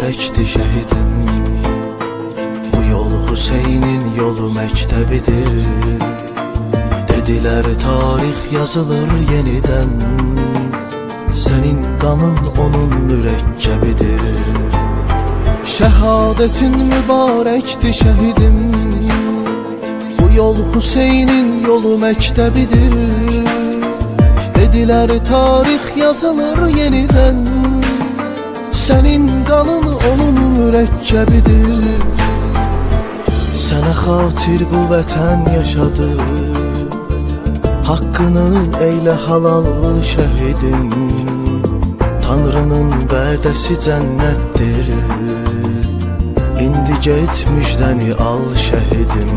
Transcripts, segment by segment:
mübarəkdir şəhidim. Bu yol Hüseynin yolu məktəbidir. Dedilər tarix yazılır yenidən, sənin qanın onun mürəkkəbidir. Şəhadətin mübarəkdir şəhidim. Bu yol Hüseynin yolu məktəbidir. Dedilər tarix yazılır yenidən, sənin qanın onun mürəkkəbidir. Sənə xatir bu vətən yaşadı, haqqını eylə halallı şəhidim. Tanrının vədəsi cənnətdir, indi get müjdəni al şəhidim.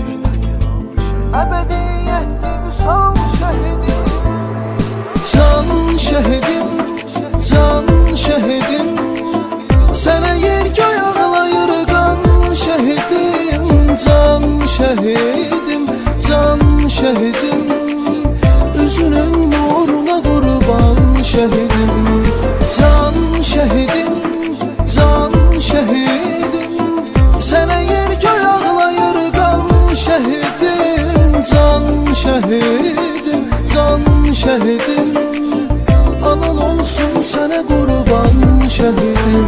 Əbədiyyətdir vüsal şəhidim. Can şəhidim, can şəhidim, sənə yer göy ağlayır qan şəhidim. Can şəhidim, can şəhidim, üzünün nuruna qurban şəhidim. Can şəhidim, can şəhidim, sənə yer göy ağlayır qan şəhidim. Can şəhidim, can şəhidim, anan olsun sənə qurban şəhidim.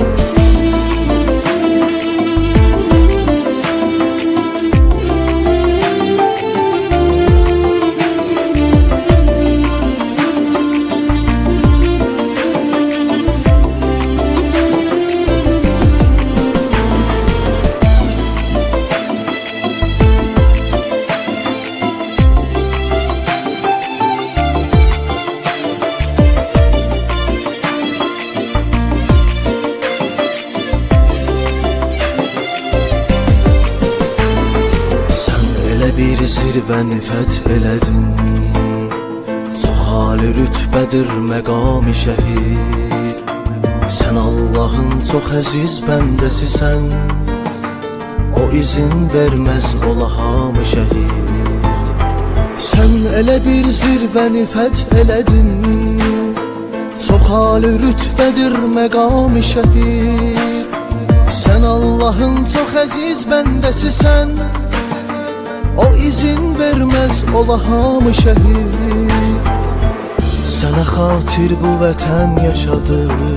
Bir zirvəni fəth elədin, çox ali rütbədir məqam-ı şəhid. Sən Allahın çox əziz bəndəsisən, o izin verməz ola hamı şəhid. Sən elə bir zirvəni fəth elədin, çox ali rütbədir məqam-ı şəhid. Sən Allahın çox əziz bəndəsisən, o izin verməz ola hamı şəhid. Sənə xatir bu vətən yaşadı,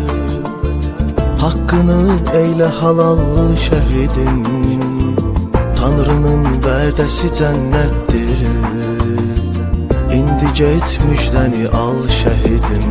haqqını eylə halallı şəhidim. Tanrının vədəsi cənnətdir, indi get müjdəni al şəhidim.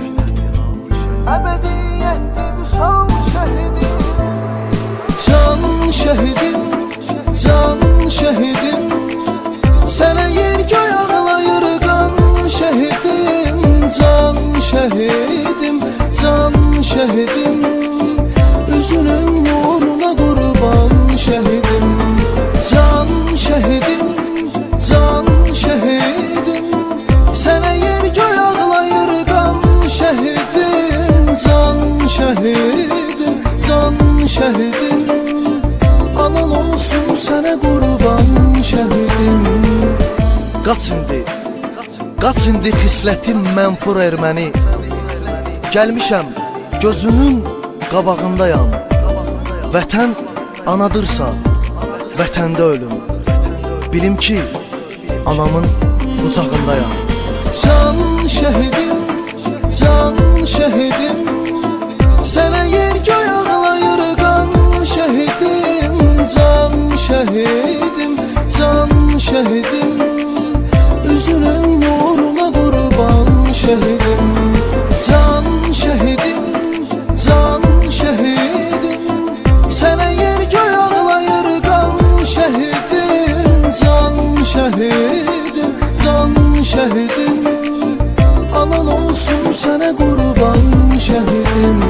Əbədiyyətdir vüsal şəhidim. Can şəhidim, can şəhidim, sənə yer göy ağlayır qan şəhidim. Can şəhidim, can şəhidim, üzünün nuruna qurban şəhidim. Can şəhidim, can şəhidim, sənə yer göy ağlayır qan şəhidim. Can şəhidim, can şəhidim, anan olsun sənə qurban şəhidim. Qaç indi, qaç indi xislətim mənfur erməni. Gəlmişəm gözünün qabağındayam. Vətən anadırsa, vətəndə ölüm. Bilim ki, anamın qucağındayam. Can şəhidim, can şəhidim, sənə yer göy ağlayır qan şəhidim. Can şəhidim, can şəhidim, üzünün nuruna qurban şəhidim. Can şəhidim, can şəhidim, sənə yer göy ağlayır qan şəhidim. Can şəhidim, can şəhidim, anan olsun sənə qurban şəhidim.